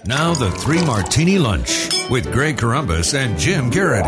Now the Three Martini Lunch with Greg Corombos and Jim Garrity.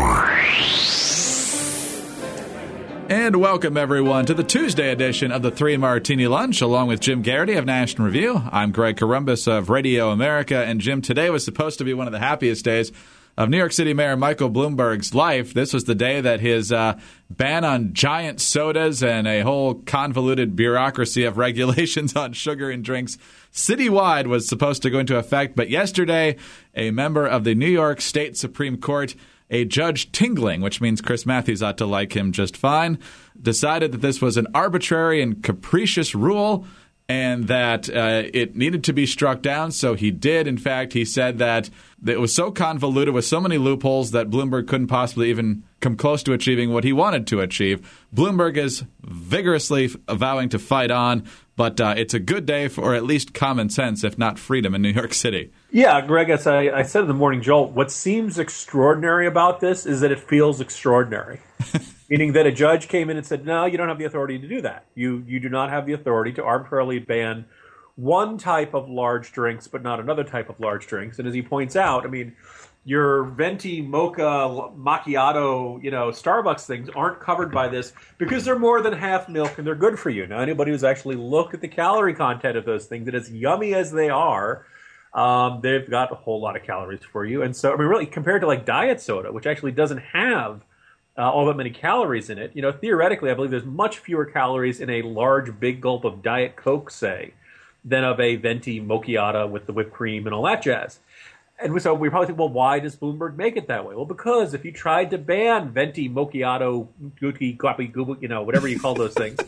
And welcome, everyone, to the Tuesday edition of the Three Martini Lunch, along with Jim Garrity of National Review. I'm Greg Corombos of Radio America, and Jim, today was supposed to be one of the happiest days of New York City Mayor Michael Bloomberg's life. This was the day that his ban on giant sodas and a whole convoluted bureaucracy of regulations on sugar in drinks citywide was supposed to go into effect. But yesterday, a member of the New York State Supreme Court, a Judge Tingling, which means Chris Matthews ought to like him just fine, decided that this was an arbitrary and capricious rule and that it needed to be struck down. So he did. In fact, he said that it was so convoluted with so many loopholes that Bloomberg couldn't possibly even come close to achieving what he wanted to achieve. Bloomberg is vigorously vowing to fight on, but it's a good day for at least common sense, if not freedom, in New York City. Yeah, Greg, as I said in the Morning Jolt, what seems extraordinary about this is that it feels extraordinary. Meaning that a judge came in and said, no, you don't have the authority to do that. You do not have the authority to arbitrarily ban one type of large drinks, but not another type of large drinks. And as he points out, I mean, your venti, mocha, macchiato, Starbucks things aren't covered by this because they're more than half milk and they're good for you. Now, anybody who's actually looked at the calorie content of those things, and as yummy as they are, they've got a whole lot of calories for you. And so, I mean, really, compared to like diet soda, which actually doesn't have all that many calories in it, theoretically, I believe there's much fewer calories in a large, big gulp of Diet Coke, say, than of a venti macchiato with the whipped cream and all that jazz. And so we probably think, well, why does Bloomberg make it that way? Well, because if you tried to ban venti macchiato, gucci, guapi, gubu, whatever you call those things,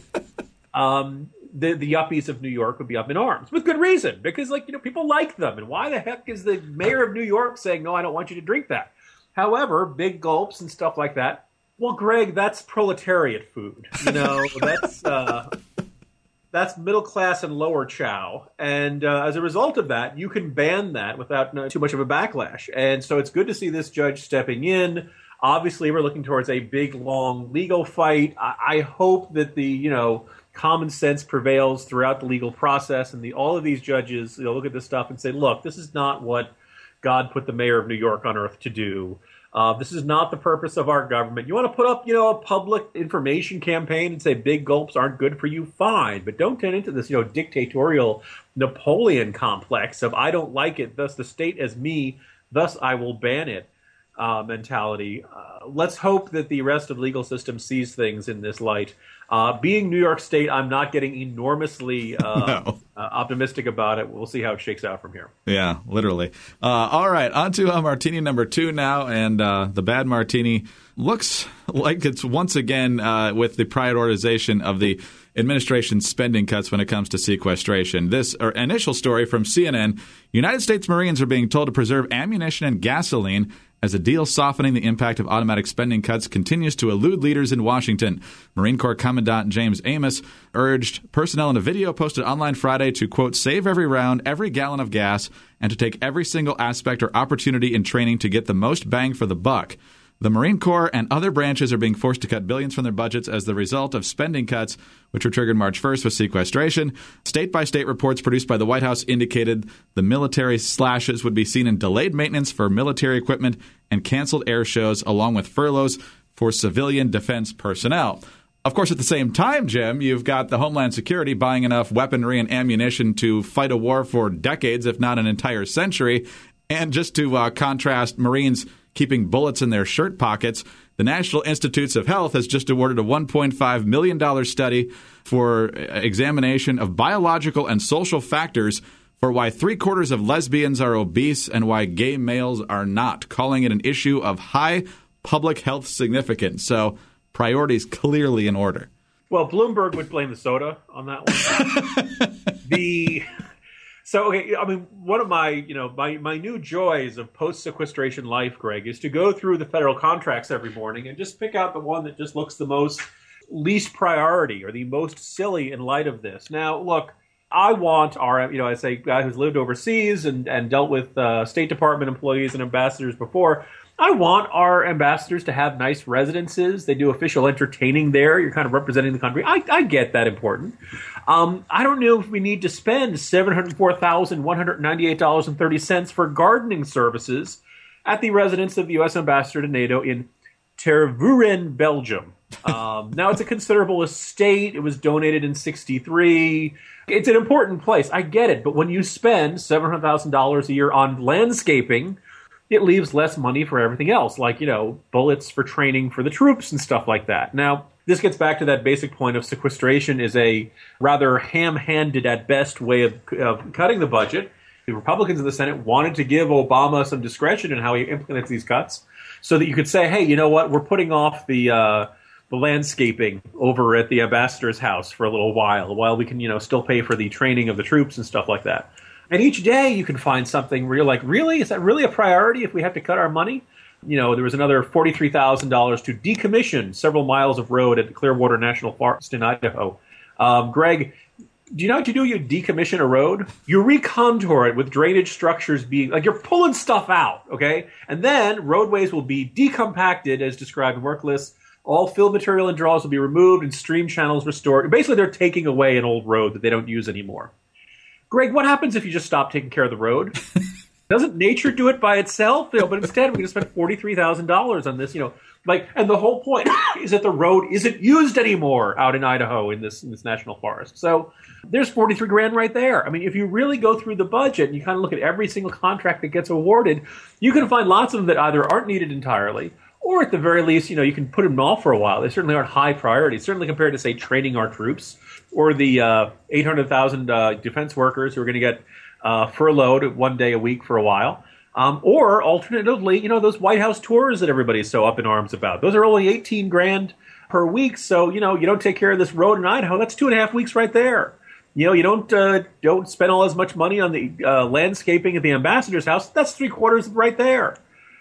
the yuppies of New York would be up in arms with good reason, because people like them. And why the heck is the mayor of New York saying, no, I don't want you to drink that? However, big gulps and stuff like that, well, Greg, that's proletariat food. That's middle class and lower chow. And as a result of that, you can ban that without too much of a backlash. And so it's good to see this judge stepping in. Obviously, we're looking towards a big, long legal fight. I hope that the, common sense prevails throughout the legal process. And all of these judges, look at this stuff and say, look, this is not what God put the mayor of New York on earth to do. This is not the purpose of our government. You want to put up, a public information campaign and say big gulps aren't good for you, fine. But don't turn into this, dictatorial Napoleon complex of I don't like it, thus the state as me, thus I will ban it mentality. Let's hope that the rest of the legal system sees things in this light. Being New York State, I'm not getting enormously optimistic about it. We'll see how it shakes out from here. Yeah, literally. All right, on to martini number 2 now, and the bad martini looks like it's once again with the prioritization of the administration's spending cuts when it comes to sequestration. This initial story from CNN, United States Marines are being told to preserve ammunition and gasoline as a deal softening the impact of automatic spending cuts continues to elude leaders in Washington. Marine Corps Commandant James Amos urged personnel in a video posted online Friday to, quote, save every round, every gallon of gas, and to take every single aspect or opportunity in training to get the most bang for the buck. The Marine Corps and other branches are being forced to cut billions from their budgets as the result of spending cuts, which were triggered March 1st with sequestration. State-by-state reports produced by the White House indicated the military slashes would be seen in delayed maintenance for military equipment and canceled air shows, along with furloughs for civilian defense personnel. Of course, at the same time, Jim, you've got the Homeland Security buying enough weaponry and ammunition to fight a war for decades, if not an entire century. And just to contrast Marines keeping bullets in their shirt pockets, the National Institutes of Health has just awarded a $1.5 million study for examination of biological and social factors for why 3/4 of lesbians are obese and why gay males are not, calling it an issue of high public health significance. So priorities clearly in order. Well, Bloomberg would blame the soda on that one. So, okay, I mean, one of my, my new joys of post-sequestration life, Greg, is to go through the federal contracts every morning and just pick out the one that just looks the most least priority or the most silly in light of this. Now, look, I want our, I say, guy who's lived overseas and dealt with State Department employees and ambassadors before. I want our ambassadors to have nice residences. They do official entertaining there. You're kind of representing the country. I get that important. I don't know if we need to spend $704,198.30 for gardening services at the residence of the U.S. ambassador to NATO in Tervuren, Belgium. Now, it's a considerable estate. It was donated in 1963. It's an important place. I get it. But when you spend $700,000 a year on landscaping, it leaves less money for everything else, like, bullets for training for the troops and stuff like that. Now, this gets back to that basic point of sequestration is a rather ham-handed at best way of cutting the budget. The Republicans in the Senate wanted to give Obama some discretion in how he implements these cuts so that you could say, hey, you know what, we're putting off the landscaping over at the ambassador's house for a little while we can, still pay for the training of the troops and stuff like that. And each day you can find something where you're like, really? Is that really a priority if we have to cut our money? There was another $43,000 to decommission several miles of road at the Clearwater National Forest in Idaho. Greg, do you know what you do? You decommission a road. You recontour it with drainage structures being, like, you're pulling stuff out, okay? And then roadways will be decompacted as described in work lists. All fill material and draws will be removed and stream channels restored. Basically, they're taking away an old road that they don't use anymore. Greg, what happens if you just stop taking care of the road? Doesn't nature do it by itself? But instead, we're going to spend $43,000 on this. And the whole point is that the road isn't used anymore out in Idaho in this national forest. So there's $43,000 right there. I mean, if you really go through the budget and you kind of look at every single contract that gets awarded, you can find lots of them that either aren't needed entirely, or at the very least, you can put them off for a while. They certainly aren't high priority, certainly compared to, say, training our troops or the 800,000 defense workers who are going to get furloughed 1 day a week for a while. Or alternatively, those White House tours that everybody's so up in arms about. Those are only $18,000 per week. So, you don't take care of this road in Idaho. That's 2.5 weeks right there. You don't spend all as much money on the landscaping at the ambassador's house. That's 3/4 right there.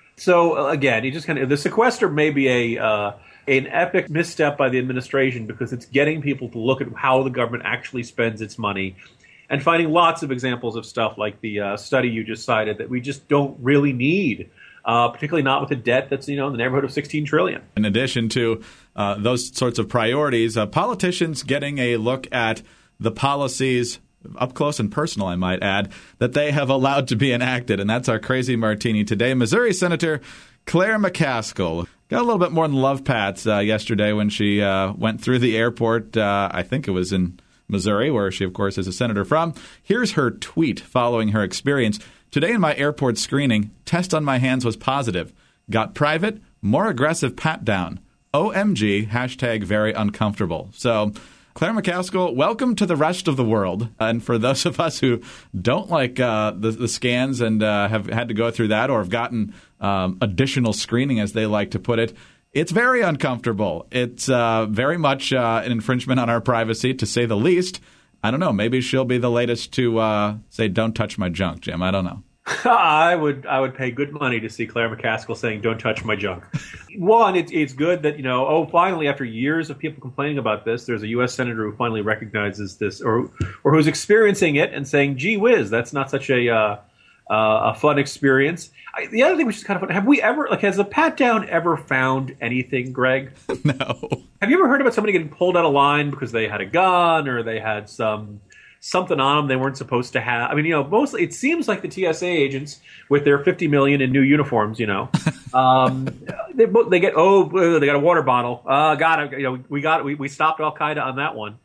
So again, you just the sequester may be an epic misstep by the administration because it's getting people to look at how the government actually spends its money and finding lots of examples of stuff like the study you just cited that we just don't really need, particularly not with a debt that's in the neighborhood of $16 trillion. In addition to those sorts of priorities, politicians getting a look at the policies up close and personal, I might add, that they have allowed to be enacted. And that's our Crazy Martini today. Missouri Senator Claire McCaskill got a little bit more than love pats yesterday when she went through the airport. I think it was in Missouri, where she, of course, is a senator from. Here's her tweet following her experience. Today in my airport screening, test on my hands was positive. Got private, more aggressive pat down. OMG, hashtag very uncomfortable. So Claire McCaskill, welcome to the rest of the world. And for those of us who don't like the scans and have had to go through that or have gotten additional screening, as they like to put it, it's very uncomfortable. It's very much an infringement on our privacy, to say the least. I don't know. Maybe she'll be the latest to say, don't touch my junk, Jim. I don't know. I would pay good money to see Claire McCaskill saying, don't touch my junk. One, it's good that, finally, after years of people complaining about this, there's a U.S. senator who finally recognizes this or who's experiencing it and saying, gee whiz, that's not such a fun experience. The other thing which is kind of fun, have we ever, has the pat down ever found anything, Greg? No. Have you ever heard about somebody getting pulled out of line because they had a gun or they had something on them they weren't supposed to have? I mean, mostly it seems like the TSA agents with their $50 million in new uniforms, they get they got a water bottle. We stopped Al Qaeda on that one.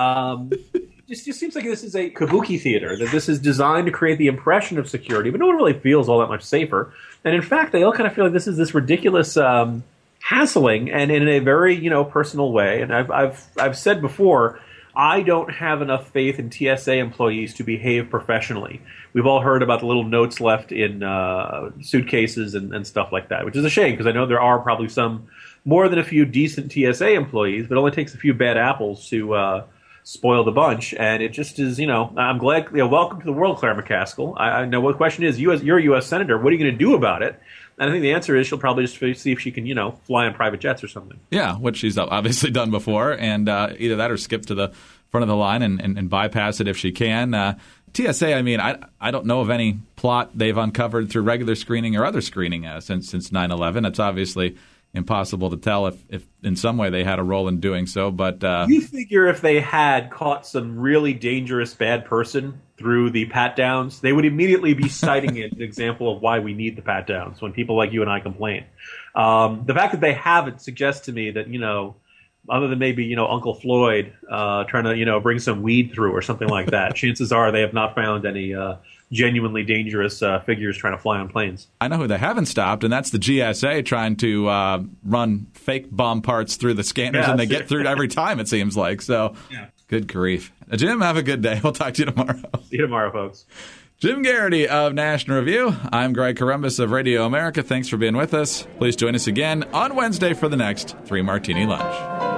Just seems like this is a kabuki theater, that this is designed to create the impression of security, but no one really feels all that much safer. And in fact, they all kind of feel like this is this ridiculous hassling, and in a very personal way. And I've said before, I don't have enough faith in TSA employees to behave professionally. We've all heard about the little notes left in suitcases and stuff like that, which is a shame because I know there are probably more than a few decent TSA employees, but it only takes a few bad apples to spoil the bunch. And it just is, I'm glad, welcome to the world, Claire McCaskill. I know what the question is, you're a U.S. Senator. What are you going to do about it? And I think the answer is she'll probably just see if she can, fly on private jets or something. Yeah, which she's obviously done before. And either that or skip to the front of the line and bypass it if she can. TSA, I don't know of any plot they've uncovered through regular screening or other screening since 9/11. It's obviously impossible to tell if in some way they had a role in doing so. But you figure if they had caught some really dangerous bad person through the pat-downs, they would immediately be citing it as an example of why we need the pat-downs when people like you and I complain. The fact that they haven't suggests to me that, other than maybe, Uncle Floyd trying to, bring some weed through or something like that, chances are they have not found any genuinely dangerous figures trying to fly on planes. I know who they haven't stopped, and that's the GSA trying to run fake bomb parts through the scanners, and they get through every time, it seems like. So, Good grief. Jim, have a good day. We'll talk to you tomorrow. See you tomorrow, folks. Jim Garrity of National Review. I'm Greg Corombos of Radio America. Thanks for being with us. Please join us again on Wednesday for the next 3 Martini Lunch.